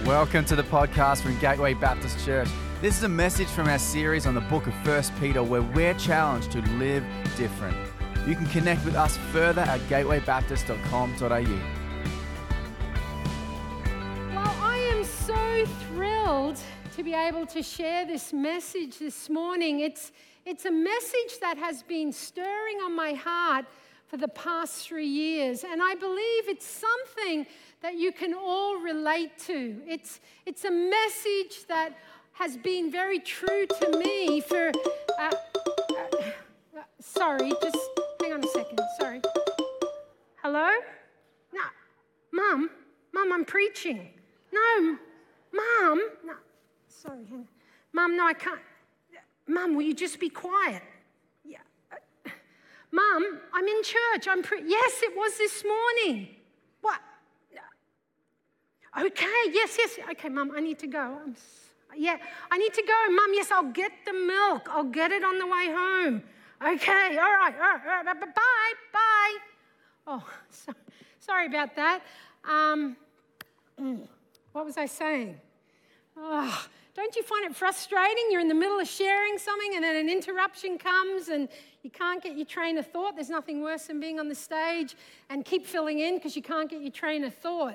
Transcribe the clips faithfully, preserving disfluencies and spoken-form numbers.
Welcome to the podcast from Gateway Baptist Church. This is a message from our series on the book of First Peter where we're challenged to live different. You can connect with us further at gateway baptist dot com dot a u. Well, I am so thrilled to be able to share this message this morning. It's, it's a message that has been stirring on my heart for the past three years, and I believe it's something that you can all relate to. It's, it's a message that has been very true to me for, uh, uh, sorry, just hang on a second, sorry. Hello? No, Mum, Mum, I'm preaching. No, Mum, no, sorry, hang on. Mum, no, I can't. Mum, will you just be quiet? Yeah. Uh, Mum, I'm in church, I'm pre- yes, it was this morning. What? Okay, yes, yes. Okay, Mum, I need to go. I'm, yeah, I need to go. Mum, yes, I'll get the milk. I'll get it on the way home. Okay, all right, all right, all right. Bye, bye. Oh, so, sorry about that. Um, what was I saying? Oh, don't you find it frustrating? You're in the middle of sharing something and then an interruption comes and you can't get your train of thought. There's nothing worse than being on the stage and keep filling in because you can't get your train of thought.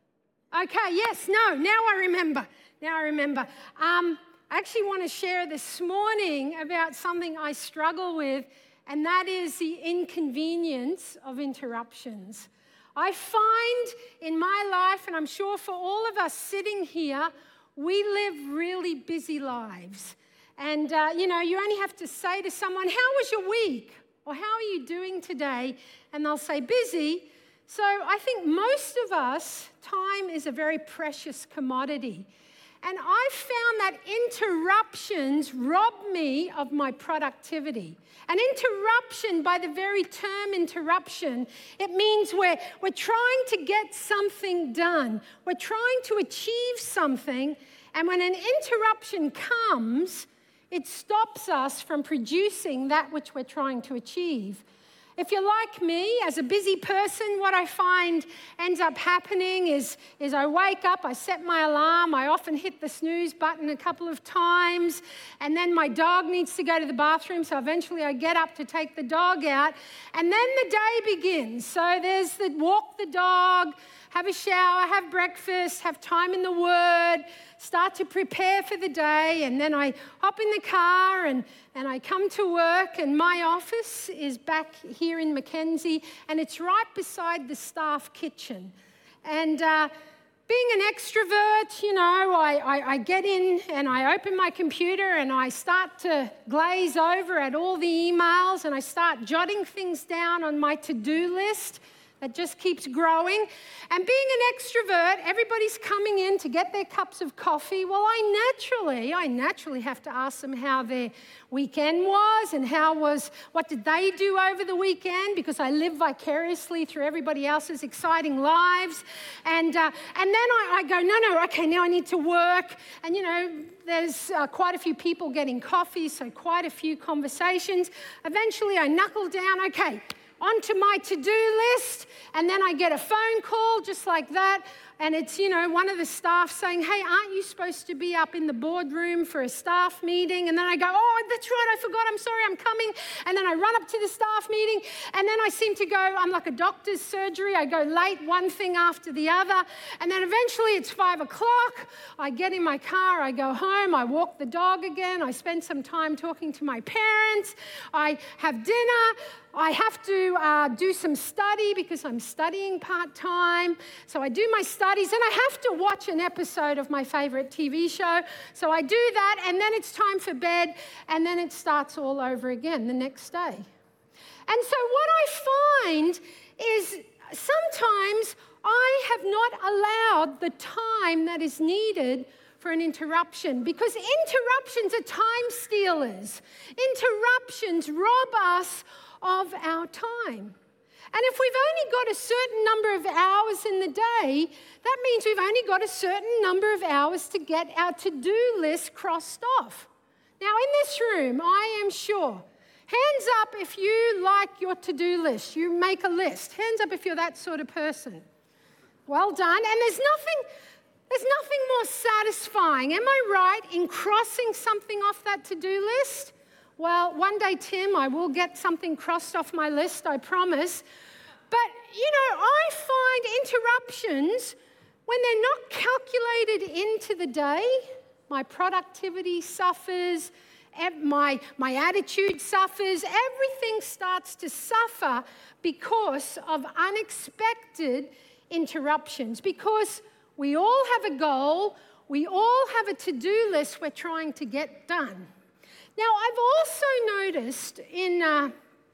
Okay, yes, no, now I remember. Now I remember. Um, I actually want to share this morning about something I struggle with, and that is the inconvenience of interruptions. I find in my life, and I'm sure for all of us sitting here, we live really busy lives. And, uh, you know, you only have to say to someone, how was your week? Or how are you doing today? And they'll say, busy. So I think most of us, time is a very precious commodity. And I've found that interruptions rob me of my productivity. An interruption, by the very term interruption, it means we're, we're trying to get something done. We're trying to achieve something. And when an interruption comes, it stops us from producing that which we're trying to achieve. If you're like me, as a busy person, what I find ends up happening is, is I wake up, I set my alarm, I often hit the snooze button a couple of times, and then my dog needs to go to the bathroom, so eventually I get up to take the dog out, and then the day begins. So there's the walk the dog, have a shower, have breakfast, have time in the Word, start to prepare for the day, and then I hop in the car and, and I come to work, and my office is back here in Mackenzie, and it's right beside the staff kitchen. And uh, being an extrovert, you know, I, I, I get in and I open my computer and I start to glaze over at all the emails, and I start jotting things down on my to-do list. That just keeps growing. And being an extrovert, everybody's coming in to get their cups of coffee. Well, I naturally, I naturally have to ask them how their weekend was and how was, what did they do over the weekend, because I live vicariously through everybody else's exciting lives. And uh, and then I, I go, no, no, okay, now I need to work. And, you know, there's uh, quite a few people getting coffee, so quite a few conversations. Eventually, I knuckle down, okay, onto my to-do list, and then I get a phone call just like that, and it's, you know, one of the staff saying, hey, aren't you supposed to be up in the boardroom for a staff meeting? And then I go, oh, that's right, I forgot, I'm sorry, I'm coming. And then I run up to the staff meeting, and then I seem to go, I'm like a doctor's surgery, I go late, one thing after the other, and then eventually it's five o'clock, I get in my car, I go home, I walk the dog again, I spend some time talking to my parents, I have dinner, I have to uh, do some study because I'm studying part-time. So I do my studies, and I have to watch an episode of my favorite T V show. So I do that, and then it's time for bed, and then it starts all over again the next day. And so what I find is sometimes I have not allowed the time that is needed for an interruption, because interruptions are time stealers. Interruptions rob us of our time. And if we've only got a certain number of hours in the day, that means we've only got a certain number of hours to get our to-do list crossed off. Now, in this room, I am sure, hands up if you like your to-do list. You make a list. Hands up if you're that sort of person. Well done. And there's nothing There's nothing more satisfying, am I right, in crossing something off that to-do list? Well, one day, Tim, I will get something crossed off my list, I promise. But, you know, I find interruptions, when they're not calculated into the day, my productivity suffers, my, my attitude suffers, everything starts to suffer because of unexpected interruptions, because we all have a goal, we all have a to-do list we're trying to get done. Now, I've also noticed in, uh,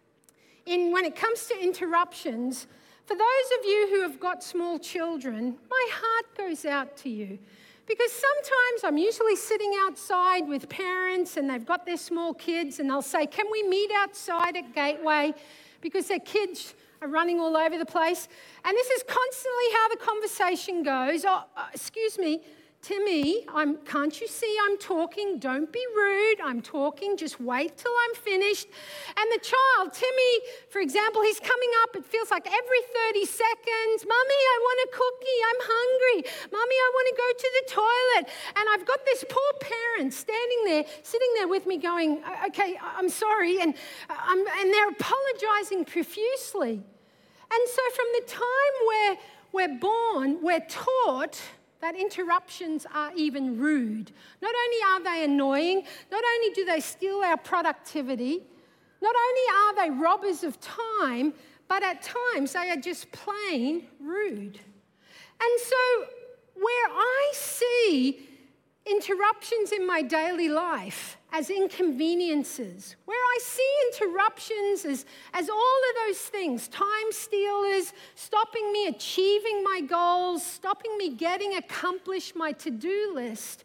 in when it comes to interruptions, for those of you who have got small children, my heart goes out to you. Because sometimes I'm usually sitting outside with parents and they've got their small kids and they'll say, can we meet outside at Gateway? Because their kids are running all over the place. And this is constantly how the conversation goes. Oh, uh, excuse me, Timmy, I'm, can't you see I'm talking? Don't be rude. I'm talking. Just wait till I'm finished. And the child, Timmy, for example, he's coming up. It feels like every thirty seconds. Mummy, I want a cookie. I'm hungry. Mummy, I want to go to the toilet. And I've got this poor parent standing there, sitting there with me going, okay, I'm sorry. And, I'm, and they're apologizing profusely. And so from the time where we're born, we're taught that interruptions are even rude. Not only are they annoying, not only do they steal our productivity, not only are they robbers of time, but at times they are just plain rude. And so where I see interruptions in my daily life as inconveniences, where I see interruptions as, as all of those things, time stealers, stopping me achieving my goals, stopping me getting accomplished my to-do list,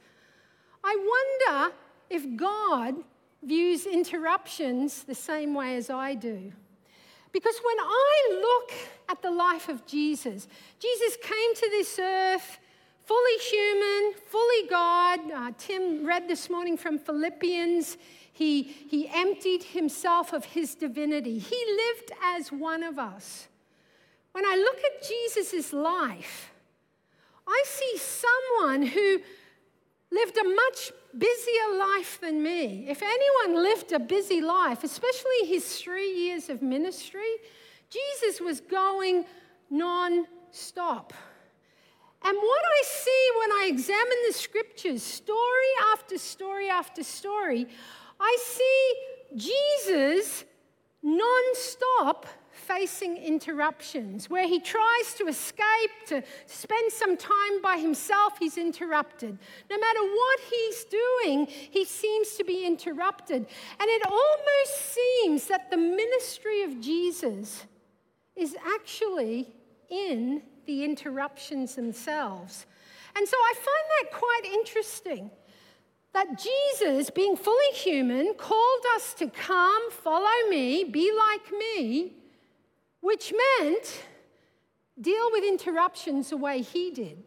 I wonder if God views interruptions the same way as I do. Because when I look at the life of Jesus, Jesus came to this earth fully human, fully God. Uh, Tim read this morning from Philippians. He, he emptied himself of his divinity. He lived as one of us. When I look at Jesus' life, I see someone who lived a much busier life than me. If anyone lived a busy life, especially his three years of ministry, Jesus was going non-stop. And what I see when I examine the scriptures, story after story after story, I see Jesus non-stop facing interruptions. Where he tries to escape, to spend some time by himself, he's interrupted. No matter what he's doing, he seems to be interrupted. And it almost seems that the ministry of Jesus is actually in the interruptions themselves. And so I find that quite interesting, that Jesus, being fully human, called us to come, follow me, be like me, which meant deal with interruptions the way he did.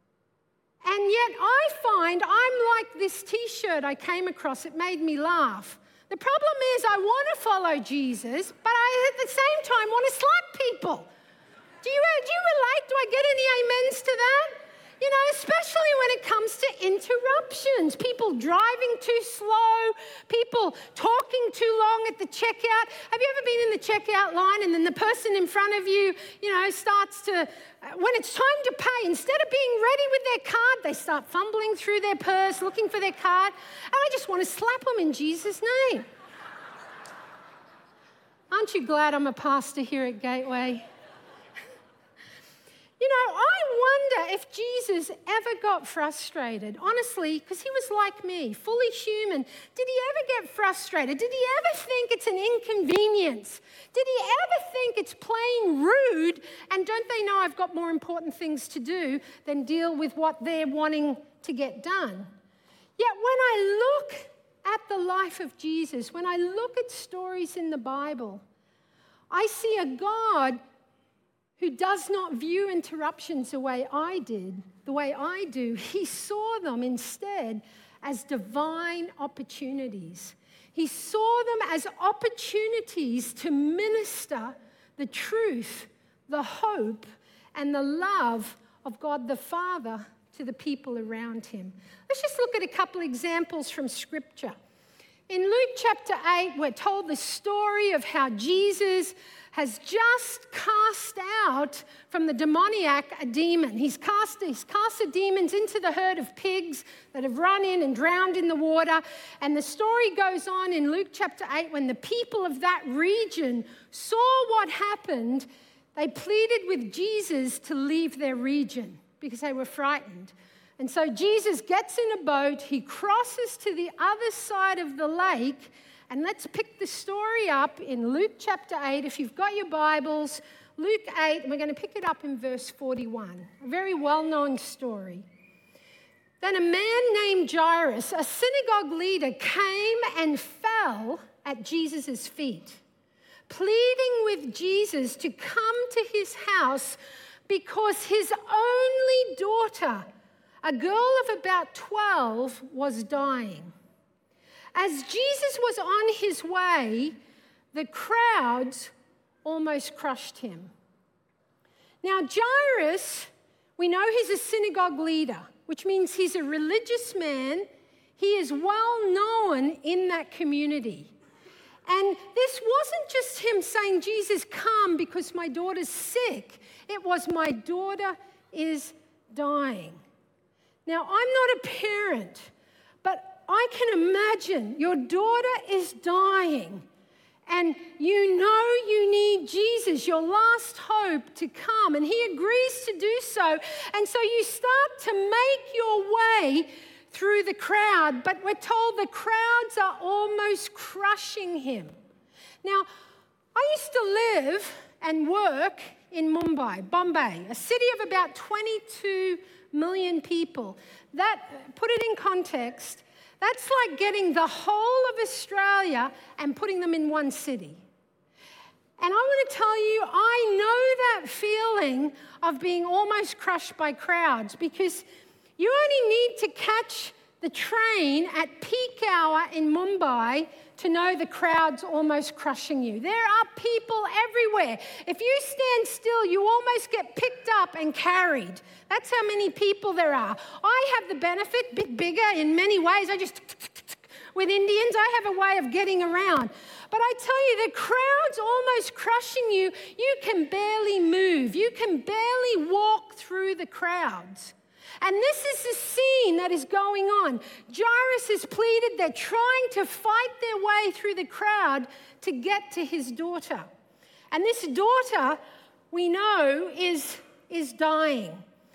And yet I find I'm like this t-shirt I came across, it made me laugh. The problem is I want to follow Jesus, but I at the same time want to slap people. Do you, do you relate? Do I get any amens to that? You know, especially when it comes to interruptions. People driving too slow, people talking too long at the checkout. Have you ever been in the checkout line and then the person in front of you, you know, starts to, when it's time to pay, instead of being ready with their card, they start fumbling through their purse, looking for their card. And I just want to slap them in Jesus' name. Aren't you glad I'm a pastor here at Gateway? You know, I wonder if Jesus ever got frustrated, honestly, because he was like me, fully human. Did he ever get frustrated? Did he ever think it's an inconvenience? Did he ever think it's plain rude? And don't they know I've got more important things to do than deal with what they're wanting to get done? Yet when I look at the life of Jesus, when I look at stories in the Bible, I see a God who does not view interruptions the way I did, the way I do. He saw them instead as divine opportunities. He saw them as opportunities to minister the truth, the hope, and the love of God the Father to the people around him. Let's just look at a couple examples from Scripture. In Luke chapter eight, we're told the story of how Jesus has just cast out from the demoniac a demon. He's cast, he's cast the demons into the herd of pigs that have run in and drowned in the water. And the story goes on in Luke chapter eight, when the people of that region saw what happened, they pleaded with Jesus to leave their region because they were frightened. And so Jesus gets in a boat, he crosses to the other side of the lake, and let's pick the story up in Luke chapter eight. If you've got your Bibles, Luke eight, and we're going to pick it up in verse forty-one, a very well-known story. Then a man named Jairus, a synagogue leader, came and fell at Jesus' feet, pleading with Jesus to come to his house because his only daughter, a girl of about twelve, was dying. As Jesus was on his way, the crowds almost crushed him. Now, Jairus, we know he's a synagogue leader, which means he's a religious man. He is well known in that community. And this wasn't just him saying, Jesus, come because my daughter's sick. It was, my daughter is dying. Now, I'm not a parent, but I can imagine your daughter is dying and you know you need Jesus, your last hope, to come, and he agrees to do so. And so you start to make your way through the crowd, but we're told the crowds are almost crushing him. Now, I used to live and work in Mumbai, Bombay, a city of about twenty-two million people. That, put it in context, that's like getting the whole of Australia and putting them in one city. And I want to tell you, I know that feeling of being almost crushed by crowds, because you only need to catch the train at peak hour in Mumbai to know the crowd's almost crushing you. There are people everywhere. If you stand still, you almost get picked up and carried. That's how many people there are. I have the benefit, a bit bigger in many ways. I just, with Indians, I have a way of getting around. But I tell you, the crowd's almost crushing you. You can barely move. You can barely walk through the crowds. And this is the scene that is going on. Jairus has pleaded. They're trying to fight their way through the crowd to get to his daughter. And this daughter, we know, is, is dying.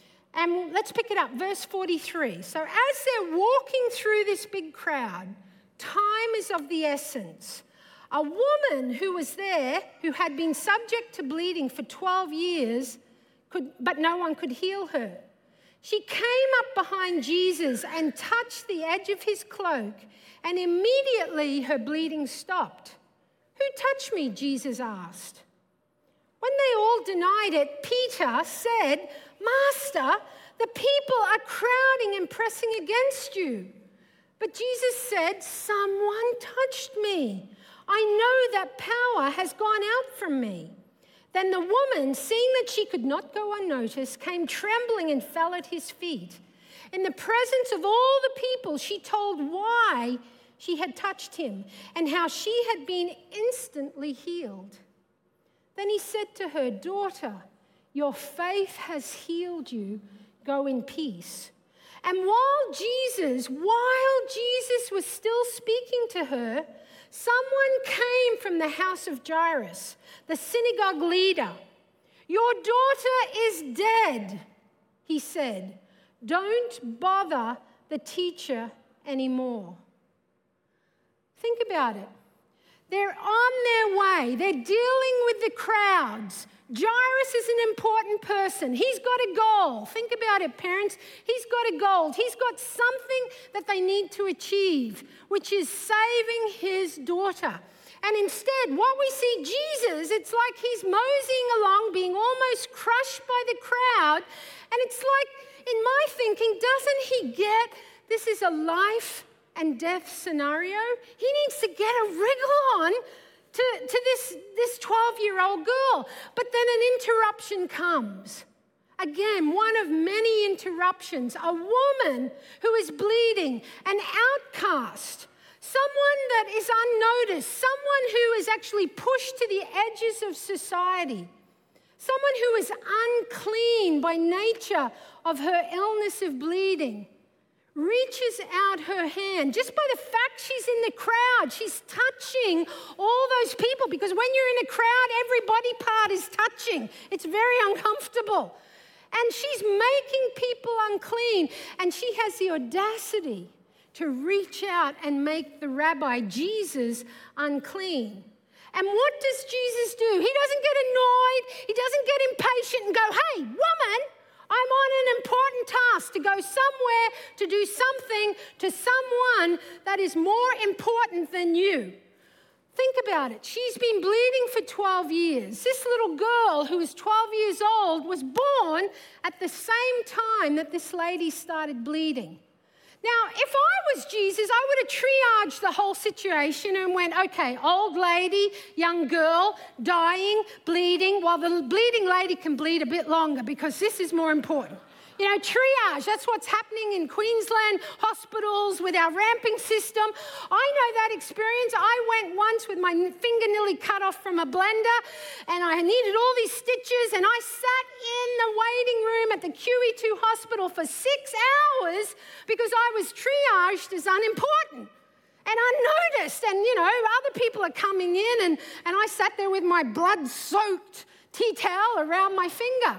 And let's pick it up, verse forty-three. So as they're walking through this big crowd, time is of the essence. A woman who was there, who had been subject to bleeding for twelve years, could, but no one could heal her. She came up behind Jesus and touched the edge of his cloak, and immediately her bleeding stopped. Who touched me? Jesus asked. When they all denied it, Peter said, Master, the people are crowding and pressing against you. But Jesus said, someone touched me. I know that power has gone out from me. Then the woman, seeing that she could not go unnoticed, came trembling and fell at his feet. In the presence of all the people, she told why she had touched him and how she had been instantly healed. Then he said to her, Daughter, your faith has healed you. Go in peace. And while Jesus, while Jesus was still speaking to her, someone came from the house of Jairus, the synagogue leader. Your daughter is dead, he said. Don't bother the teacher anymore. Think about it. They're on their way. They're dealing with the crowds. Jairus is an important person. He's got a goal. Think about it, parents. He's got a goal. He's got something that they need to achieve, which is saving his daughter. And instead, what we see Jesus, it's like he's moseying along, being almost crushed by the crowd. And it's like, in my thinking, doesn't he get this is a life and death scenario? He needs to get a wriggle on to, to this, this twelve-year-old girl. But then an interruption comes. Again, one of many interruptions. A woman who is bleeding, an outcast, someone that is unnoticed, someone who is actually pushed to the edges of society, someone who is unclean by nature of her illness of bleeding, reaches out her hand. Just by the fact she's in the crowd, she's touching all those people, because when you're in a crowd, every body part is touching. It's very uncomfortable. And she's making people unclean, and she has the audacity to reach out and make the rabbi, Jesus, unclean. And what does Jesus do? He doesn't get annoyed. He doesn't get impatient and go, hey, woman, I'm on an important task to go somewhere to do something to someone that is more important than you. Think about it. She's been bleeding for twelve years. This little girl who is twelve years old was born at the same time that this lady started bleeding. Now, if I was Jesus, I would have triaged the whole situation and went, okay, old lady, young girl, dying, bleeding. Well, the bleeding lady can bleed a bit longer because this is more important. You know, triage, that's what's happening in Queensland hospitals with our ramping system. I know that experience. I went once with my finger nearly cut off from a blender, and I needed all these stitches, and I sat in the waiting room at the Q E two hospital for six hours because I was triaged as unimportant and unnoticed. And, you know, other people are coming in, and, and I sat there with my blood-soaked tea towel around my finger.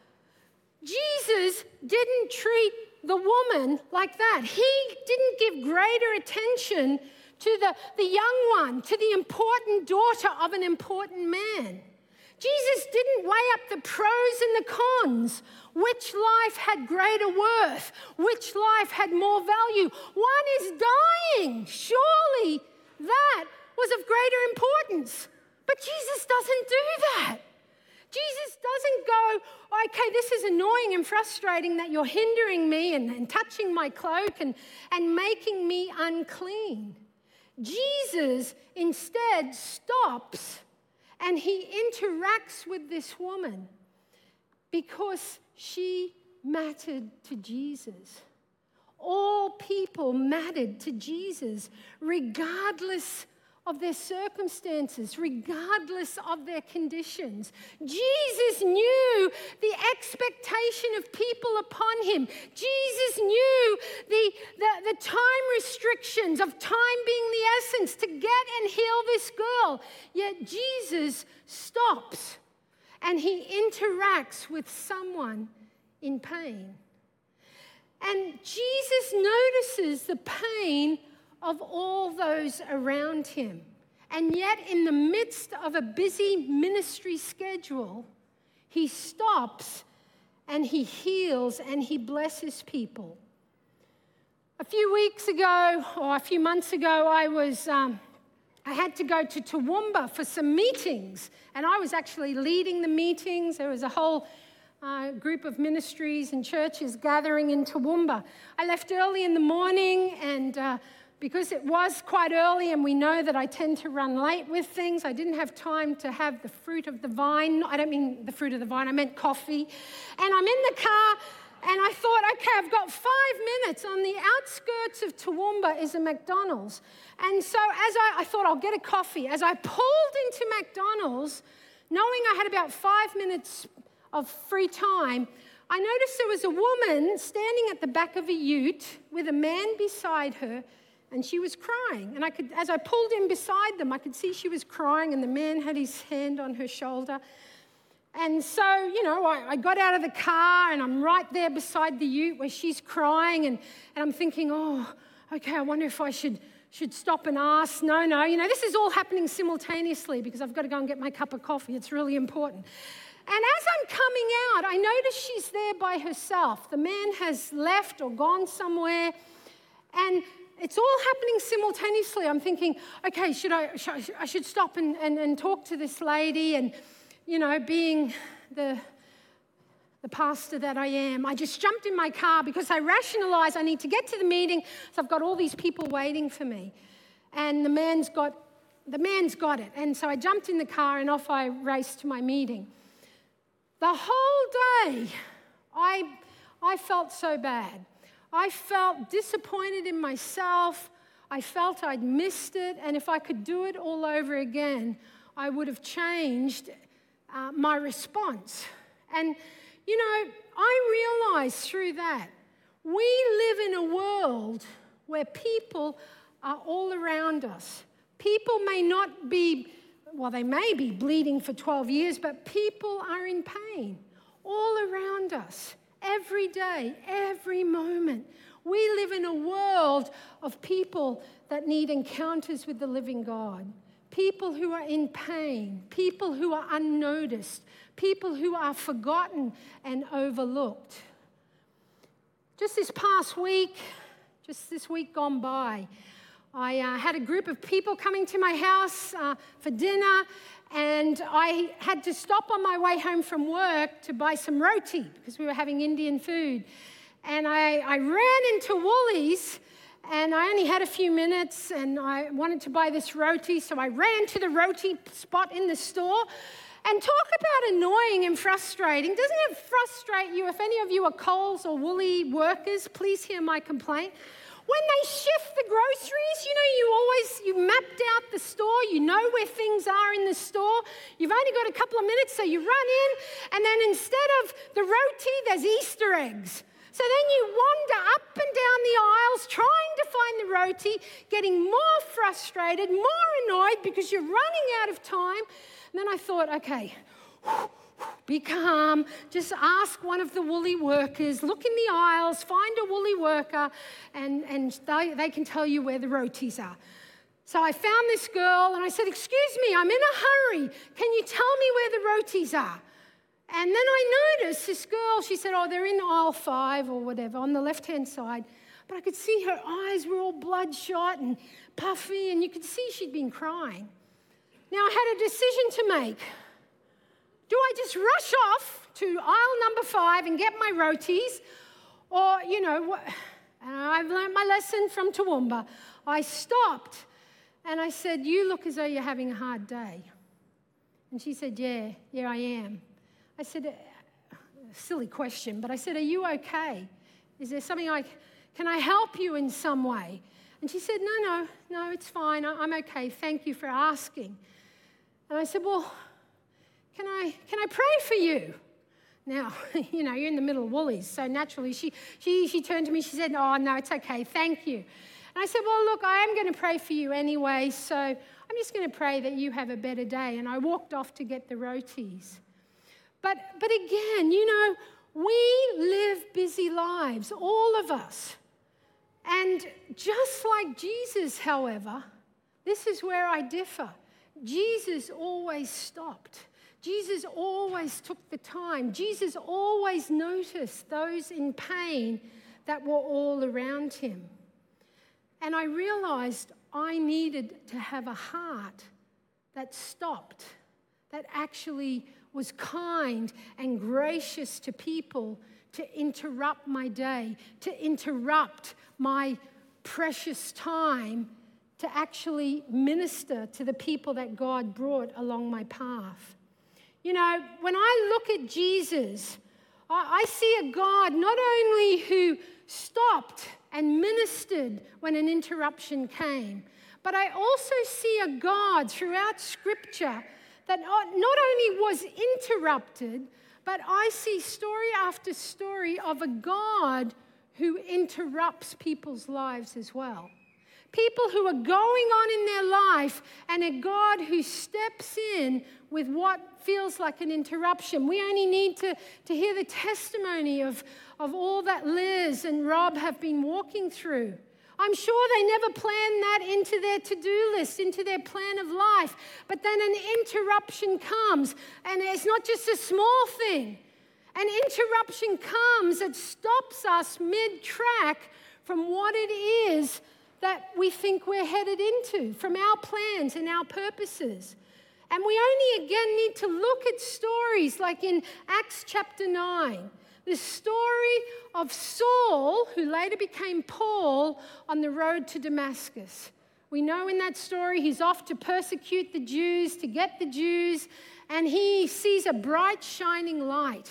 Jesus didn't treat the woman like that. He didn't give greater attention to the, the young one, to the important daughter of an important man. Jesus didn't weigh up the pros and the cons. Which life had greater worth? Which life had more value? One is dying. Surely that was of greater importance. But Jesus doesn't do that. Jesus doesn't go, okay, this is annoying and frustrating that you're hindering me and, and touching my cloak and, and making me unclean. Jesus instead stops and he interacts with this woman because she mattered to Jesus. All people mattered to Jesus, regardless of their circumstances, regardless of their conditions. Jesus knew the expectation of people upon him. Jesus knew the, the, the time restrictions of time being the essence to get and heal this girl. Yet Jesus stops and he interacts with someone in pain. And Jesus notices the pain of all those around him. And yet, in the midst of a busy ministry schedule, he stops and he heals and he blesses people. A few weeks ago, or a few months ago, I was um, I had to go to Toowoomba for some meetings, and I was actually leading the meetings. There was a whole uh, group of ministries and churches gathering in Toowoomba. I left early in the morning, and uh, because it was quite early and we know that I tend to run late with things, I didn't have time to have the fruit of the vine. I don't mean the fruit of the vine, I meant coffee. And I'm in the car and I thought, okay, I've got five minutes. On the outskirts of Toowoomba is a McDonald's. And so as I, I thought, I'll get a coffee. As I pulled into McDonald's, knowing I had about five minutes of free time, I noticed there was a woman standing at the back of a ute with a man beside her, and she was crying. And I could, as I pulled in beside them, I could see she was crying, and the man had his hand on her shoulder. And so, you know, I, I got out of the car, and I'm right there beside the ute where she's crying, and, and I'm thinking, oh, okay, I wonder if I should, should stop and ask. No, no, you know, this is all happening simultaneously because I've got to go and get my cup of coffee. It's really important. And as I'm coming out, I notice she's there by herself. The man has left or gone somewhere, and it's all happening simultaneously. I'm thinking, okay, should I, should, I should stop and, and, and talk to this lady, and, you know, being the, the pastor that I am, I just jumped in my car because I rationalized I need to get to the meeting, so I've got all these people waiting for me. And the man's got, the man's got it. And so I jumped in the car and off I raced to my meeting. The whole day I, I felt so bad. I felt disappointed in myself. I felt I'd missed it, and if I could do it all over again, I would have changed uh, my response. And, you know, I realized through that, we live in a world where people are all around us. People may not be, well, they may be bleeding for twelve years, but people are in pain all around us, every day, every moment. We live in a world of people that need encounters with the living God, people who are in pain, people who are unnoticed, people who are forgotten and overlooked. Just this past week, just this week gone by, I uh, had a group of people coming to my house uh, for dinner, and I had to stop on my way home from work to buy some roti because we were having Indian food. And I, I ran into Woolies, and I only had a few minutes, and I wanted to buy this roti, so I ran to the roti spot in the store. And talk about annoying and frustrating. Doesn't it frustrate you? If any of you are Coles or Woolly workers, please hear my complaint. When they shift the groceries, you know, you always, you mapped out the store, you know where things are in the store. You've only got a couple of minutes, so you run in, and then instead of the roti, there's Easter eggs. So then you wander up and down the aisles trying to find the roti, getting more frustrated, more annoyed because you're running out of time. And then I thought, okay, be calm. Just ask one of the Woolly workers, look in the aisles, find a Woolly worker, and, and they, they can tell you where the rotis are. So I found this girl, and I said, excuse me, I'm in a hurry. Can you tell me where the rotis are? And then I noticed this girl, she said, oh, they're in aisle five or whatever, on the left-hand side. But I could see her eyes were all bloodshot and puffy, and you could see she'd been crying. Now, I had a decision to make. Do I just rush off to aisle number five and get my rotis? Or, you know, I've learned my lesson from Toowoomba. I stopped, and I said, you look as though you're having a hard day. And she said, yeah, yeah, I am. I said, silly question, but I said, are you okay? Is there something I, can I help you in some way? And she said, no, no, no, it's fine. I'm okay. Thank you for asking. And I said, well, can I can I pray for you? Now, you know, you're in the middle of Woolies, so naturally she, she, she turned to me, she said, oh, no, it's okay, thank you. And I said, well, look, I am going to pray for you anyway, so I'm just going to pray that you have a better day. And I walked off to get the rotis. But, but again, you know, we live busy lives, all of us. And just like Jesus, however, this is where I differ. Jesus always stopped. Jesus always took the time. Jesus always noticed those in pain that were all around him. And I realized I needed to have a heart that stopped, that actually was kind and gracious to people, to interrupt my day, to interrupt my precious time, to actually minister to the people that God brought along my path. You know, when I look at Jesus, I, I see a God not only who stopped and ministered when an interruption came, but I also see a God throughout Scripture that not only was interrupted, but I see story after story of a God who interrupts people's lives as well. People who are going on in their life, and a God who steps in with what feels like an interruption. We only need to, to hear the testimony of, of all that Liz and Rob have been walking through. I'm sure they never planned that into their to-do list, into their plan of life. But then an interruption comes, and it's not just a small thing. An interruption comes that stops us mid-track from what it is that we think we're headed into, from our plans and our purposes. And we only again need to look at stories like in Acts chapter nine, the story of Saul, who later became Paul, on the road to Damascus. We know in that story he's off to persecute the Jews, to get the Jews, and he sees a bright shining light.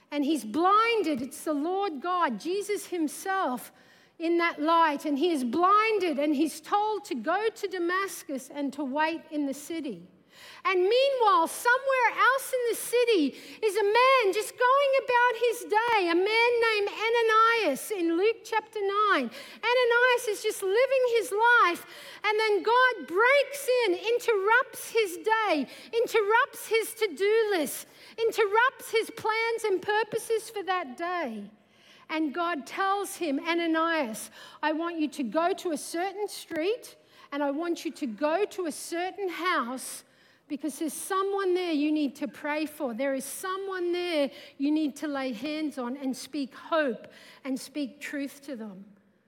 and he's blinded. It's the Lord God, Jesus himself, in that light, and he is blinded, and he's told to go to Damascus and to wait in the city. And meanwhile, somewhere else in the city is a man just going about his day, a man named Ananias in Luke chapter nine. Ananias is just living his life, and then God breaks in, interrupts his day, interrupts his to-do list, interrupts his plans and purposes for that day. And God tells him, Ananias, I want you to go to a certain street, and I want you to go to a certain house, because there's someone there you need to pray for. There is someone there you need to lay hands on and speak hope and speak truth to them.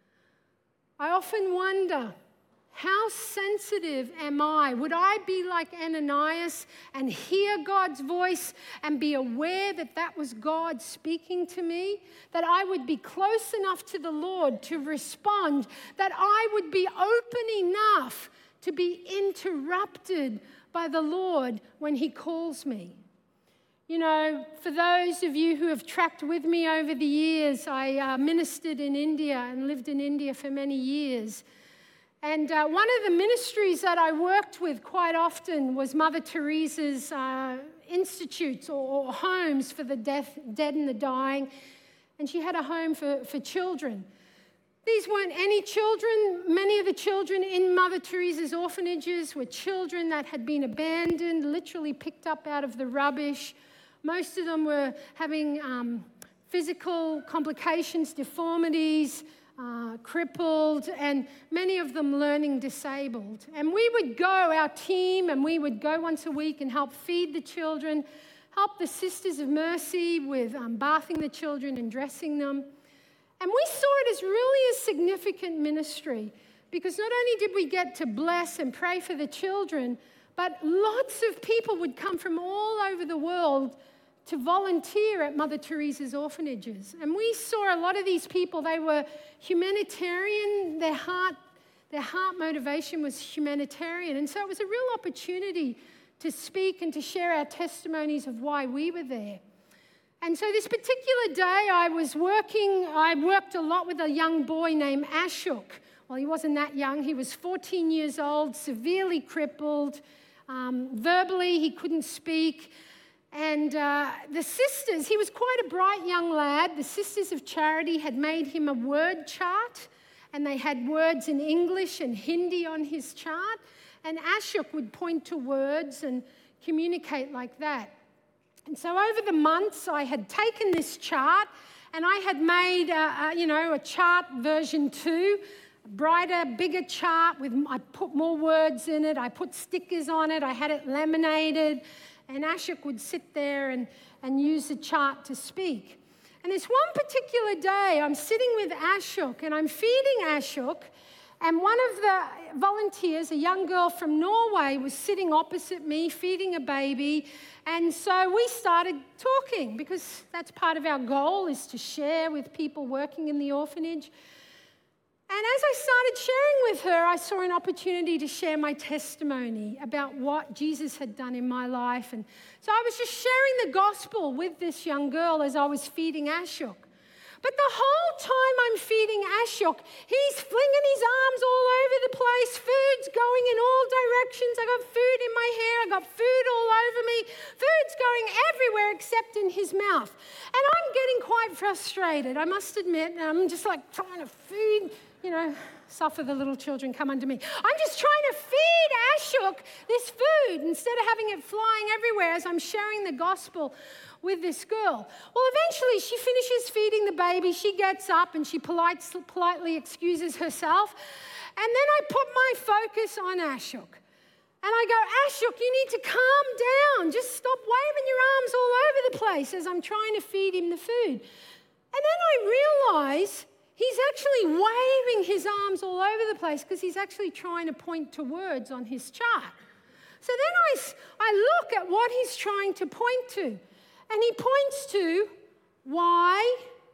I often wonder, how sensitive am I? Would I be like Ananias and hear God's voice and be aware that that was God speaking to me? That I would be close enough to the Lord to respond? That I would be open enough to be interrupted by the Lord when he calls me? You know, for those of you who have tracked with me over the years, I uh, ministered in India and lived in India for many years. And uh, one of the ministries that I worked with quite often was Mother Teresa's uh, institutes or, or homes for the deaf, dead and the dying. And she had a home for, for children. These weren't any children. Many of the children in Mother Teresa's orphanages were children that had been abandoned, literally picked up out of the rubbish. Most of them were having um, physical complications, deformities, uh, crippled, and many of them learning disabled. And we would go, our team, and we would go once a week and help feed the children, help the Sisters of Mercy with um, bathing the children and dressing them. And we saw it as really a significant ministry, because not only did we get to bless and pray for the children, but lots of people would come from all over the world to volunteer at Mother Teresa's orphanages. And we saw a lot of these people, they were humanitarian, their heart, their heart motivation was humanitarian. And so it was a real opportunity to speak and to share our testimonies of why we were there. And so this particular day I was working, I worked a lot with a young boy named Ashok. Well, he wasn't that young. He was fourteen years old, severely crippled. Um, verbally, he couldn't speak. And uh, the sisters, he was quite a bright young lad. The Sisters of Charity had made him a word chart, and they had words in English and Hindi on his chart. And Ashok would point to words and communicate like that. And so over the months, I had taken this chart and I had made, a, a, you know, a chart version two, a brighter, bigger chart with, I put more words in it, I put stickers on it, I had it laminated, and Ashok would sit there and, and use the chart to speak. And this one particular day, I'm sitting with Ashok and I'm feeding Ashok, and one of the volunteers, a young girl from Norway, was sitting opposite me feeding a baby. And so we started talking, because that's part of our goal, is to share with people working in the orphanage. And as I started sharing with her, I saw an opportunity to share my testimony about what Jesus had done in my life. And so I was just sharing the gospel with this young girl as I was feeding Ashok. But the whole time I'm feeding Ashok, he's flinging his arms all over the place. Food's going in all directions. I got food in my hair. I got food all over me. Food's going everywhere except in his mouth. And I'm getting quite frustrated, I must admit. I'm just like trying to feed, you know, suffer the little children, come unto me. I'm just trying to feed Ashok this food instead of having it flying everywhere as I'm sharing the gospel with this girl. Well, eventually she finishes feeding the baby. She gets up and she polite, politely excuses herself. And then I put my focus on Ashok. And I go, Ashok, you need to calm down. Just stop waving your arms all over the place as I'm trying to feed him the food. And then I realize he's actually waving his arms all over the place because he's actually trying to point to words on his chart. So then I, I look at what he's trying to point to. And he points to why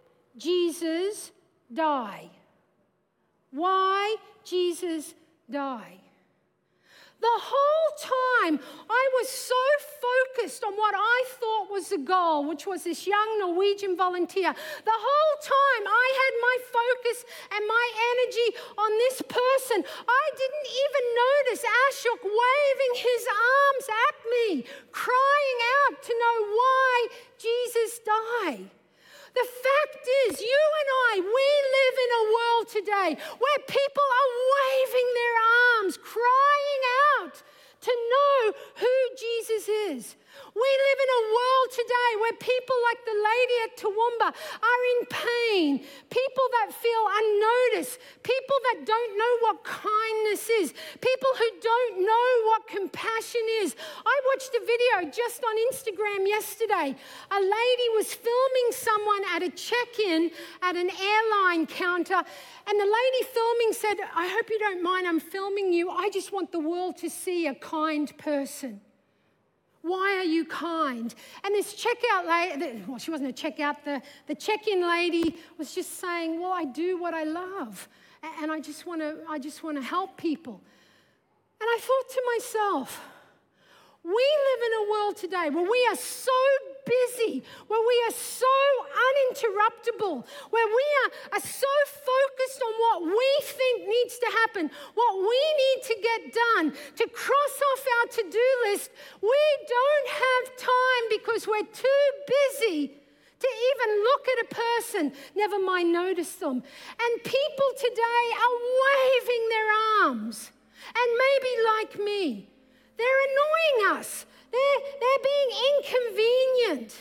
Jesus died. Why Jesus died. The The whole time I was so focused on what I thought was the goal, which was this young Norwegian volunteer. The whole time I had my focus and my energy on this person. I didn't even notice Ashok waving his arms at me, crying out to know why Jesus died. The fact is, you and I, we live in a world today where people are waving their arms, crying out to know who Jesus is. We live in a world today where people like the lady at Toowoomba are in pain, people that feel unnoticed, people that don't know what kindness is, people who don't know what compassion is. I watched a video just on Instagram yesterday. A lady was filming someone at a check-in at an airline counter, and the lady filming said, "I hope you don't mind, I'm filming you. I just want the world to see a kind person. Why are you kind?" And this checkout lady, well, she wasn't a checkout, the, the check-in lady was just saying, "Well, I do what I love, and I just want to I just want to help people." And I thought to myself, we live in a world today where we are so busy, where we are so uninterruptible, where we are, are so focused on what we think needs to happen, what we need to get done, to cross off our to-do list. We don't have time because we're too busy to even look at a person, never mind notice them. And people today are waving their arms. And maybe like me, they're annoying us. They're, they're being inconvenient.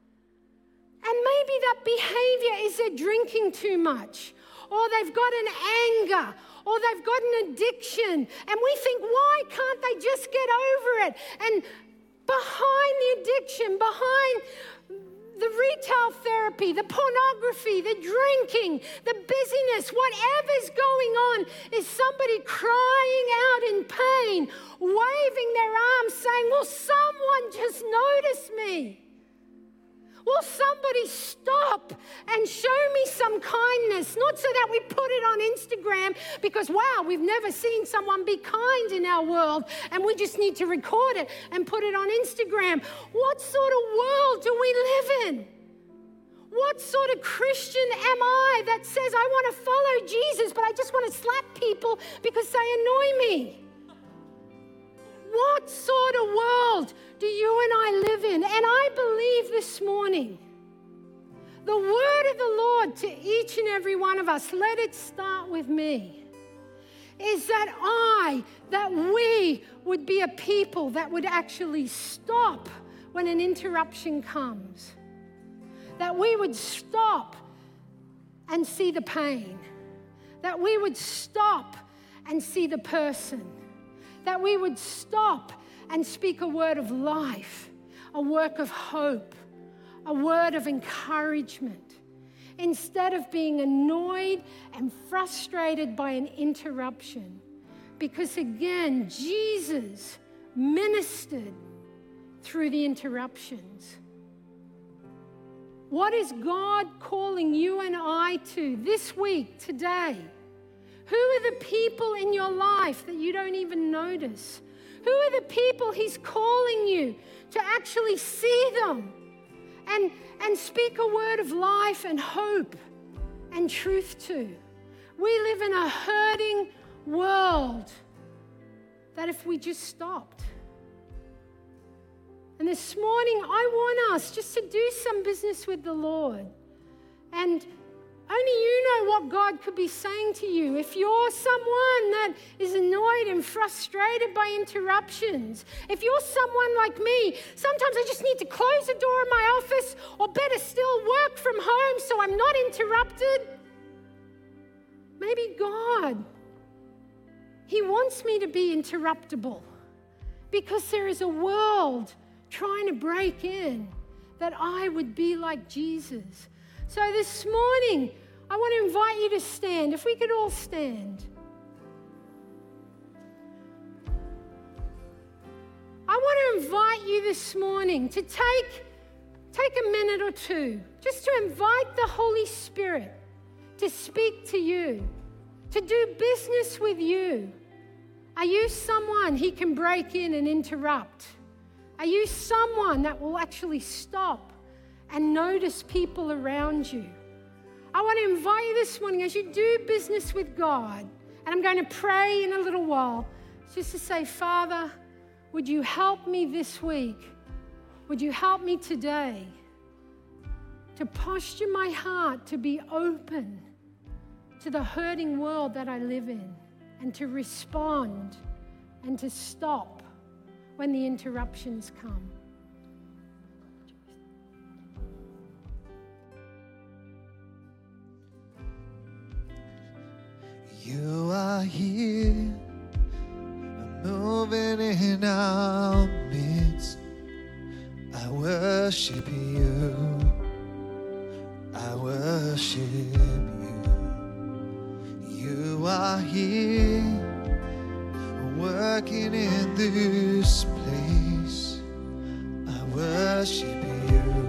And maybe that behavior is they're drinking too much, or they've got an anger, or they've got an addiction. And we think, why can't they just get over it? And behind the addiction, behind the retail therapy, the pornography, the drinking, the busyness, whatever's going on is somebody crying out in pain, waving their arms, saying, "Will someone just notice me? Will somebody stop and show me some kindness?" Not so that we put it on Instagram because, wow, we've never seen someone be kind in our world and we just need to record it and put it on Instagram. What sort of world do we live in? What sort of Christian am I that says I want to follow Jesus, but I just want to slap people because they annoy me? What sort of world do you and I live in? And I believe this morning, the word of the Lord to each and every one of us, let it start with me, is that I, that we would be a people that would actually stop when an interruption comes. That we would stop and see the pain. That we would stop and see the person. That we would stop and speak a word of life, a work of hope, a word of encouragement, instead of being annoyed and frustrated by an interruption. Because again, Jesus ministered through the interruptions. What is God calling you and I to this week, today? Who are the people in your life that you don't even notice? Who are the people He's calling you to actually see them and, and speak a word of life and hope and truth to? We live in a hurting world that if we just stopped. And this morning, I want us just to do some business with the Lord. And only you know what God could be saying to you. If you're someone that is annoyed and frustrated by interruptions, if you're someone like me, sometimes I just need to close the door of my office, or better still, work from home so I'm not interrupted. Maybe God, He wants me to be interruptible because there is a world trying to break in that I would be like Jesus. So this morning, I want to invite you to stand. If we could all stand. I want to invite you this morning to take, take a minute or two just to invite the Holy Spirit to speak to you, to do business with you. Are you someone he can break in and interrupt? Are you someone that will actually stop and notice people around you? I want to invite you this morning as you do business with God, and I'm going to pray in a little while, just to say, Father, would you help me this week? Would you help me today to posture my heart to be open to the hurting world that I live in, and to respond and to stop when the interruptions come? You are here, moving in our midst. I worship you. I worship you. You are here, working in this place. I worship you.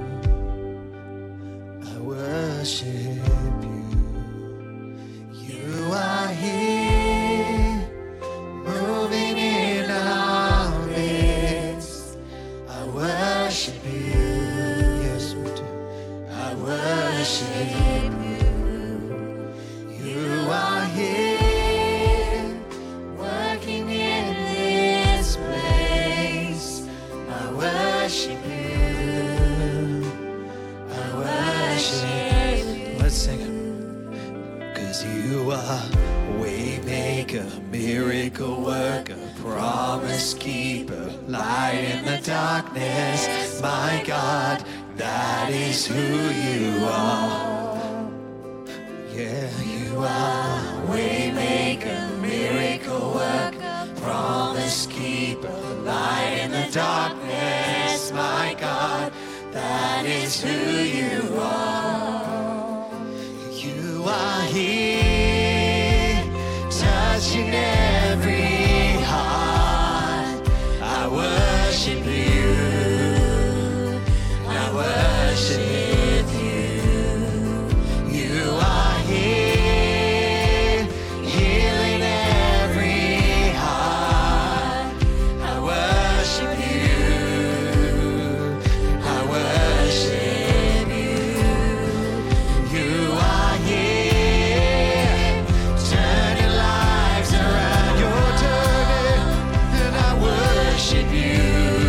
I worship you. You are here, moving in our midst. I worship you. Yes, we do. I worship you. You are here, working in this place. I worship you. I worship you. Let's sing it. You are way maker, miracle worker, promise keeper, light in the darkness. My God, that is who you are. Yeah, you are way maker, miracle worker, promise keeper, light in the darkness. My God, that is who you are. You are here, touching every heart. I worship you. I worship you. You are here, healing every heart. I worship you. I worship you. You are here, turning lives around. You're turning, and I worship you.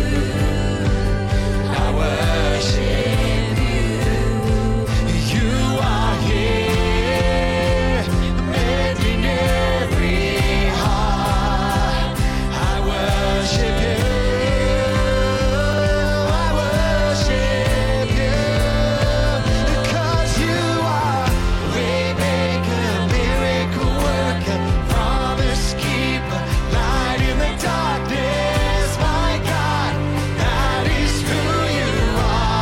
I worship you. You are here, mending every heart. I worship you. I worship you, because you are waymaker, miracle worker, promise keeper, light in the darkness. My God, that is who you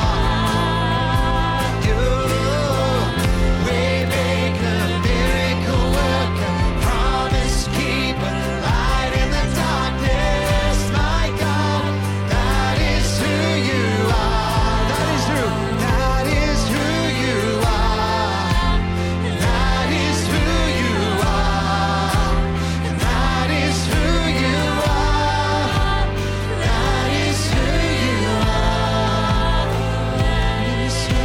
are. You waymaker, miracle worker, promise keeper, light in the darkness. My God, that is who you are. That is who. That is who you are. That is who you are. And that is who you are. That is who you are. That is who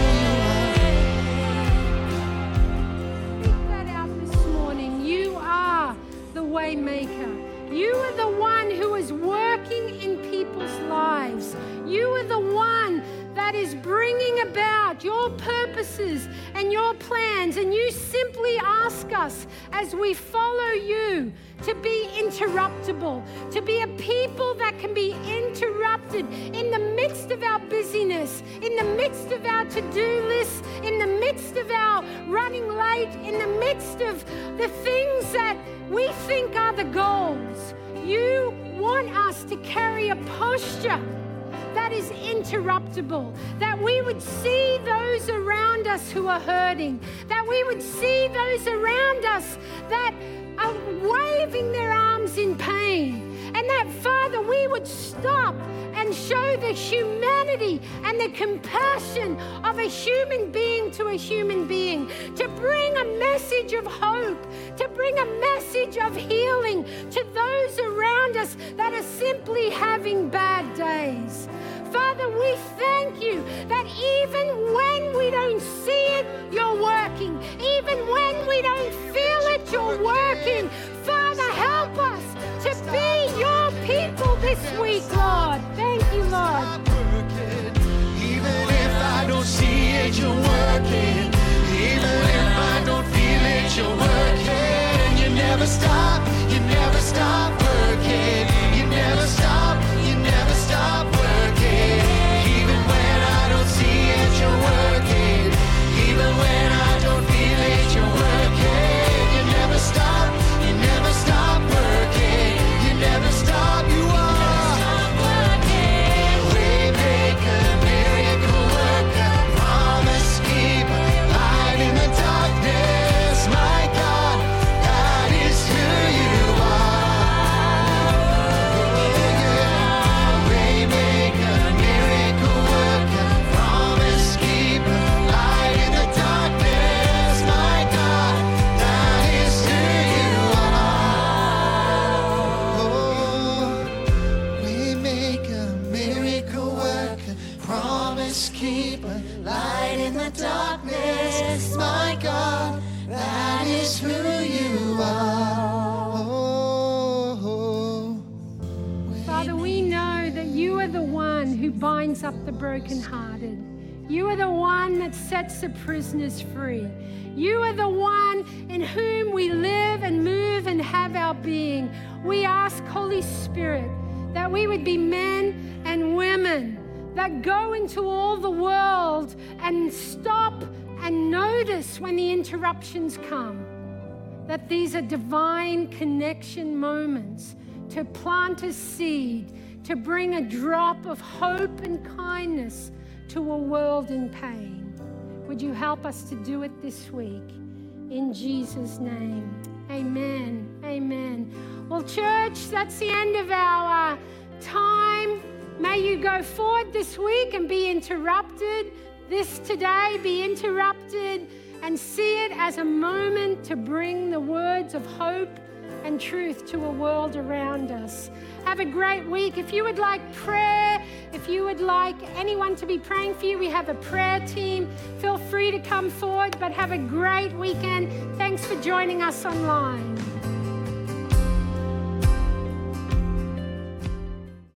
you are. Speak that out this morning. You are the way maker. You are the one who is working in people's lives. You are the one that is bringing about your purposes and your plans. And you simply ask us, as we follow you, to be interruptible, to be a people that can be interrupted in the midst of our busyness, in the midst of our to-do lists, in the midst of our running late, in the midst of the things that we think are the goals. You want us to carry a posture that is interruptible, that we would see those around us who are hurting, that we would see those around us that are waving their arms in pain, and that, Father, we would stop and show the humanity and the compassion of a human being to a human being, to bring a message of hope, to bring a message message of healing to those around us that are simply having bad days. Father, we thank you that even when we don't see it, you're working. Even when we don't feel it, you're working. Father, help us to be your people this week, Lord. Thank you, Lord. Even if I don't see it, you're working. Even if I don't feel it, you're working. You never stop, you never stop working. You never stop, you never stop working. Even when I don't see it, you're working. Even when I don't feel it, you're working. You never stop, you never stop working. You never stop, you are. Waymaker, miracle worker, promise keeper, light in the darkness. My God, that is who you are. Waymaker, miracle worker, promise keeper, light in the darkness. My God, that is who you are. Oh, Waymaker, miracle worker, promise keeper, light in the darkness. My God, that is who you are. Oh, Father, we know that you are the one who binds up the brokenhearted. You are the one that sets the prisoners free. You are the one in whom we live and move and have our being. We ask, Holy Spirit, that we would be men and women that go into all the world and stop and notice when the interruptions come. That these are divine connection moments to plant a seed, to bring a drop of hope and kindness to a world in pain. Would you help us to do it this week? In Jesus' name, amen, amen. Well, church, that's the end of our uh, time. May you go forward this week and be interrupted. This today be interrupted and see it as a moment to bring the words of hope and truth to a world around us. Have a great week. If you would like prayer, if you would like anyone to be praying for you, we have a prayer team. Feel free to come forward, but have a great weekend. Thanks for joining us online.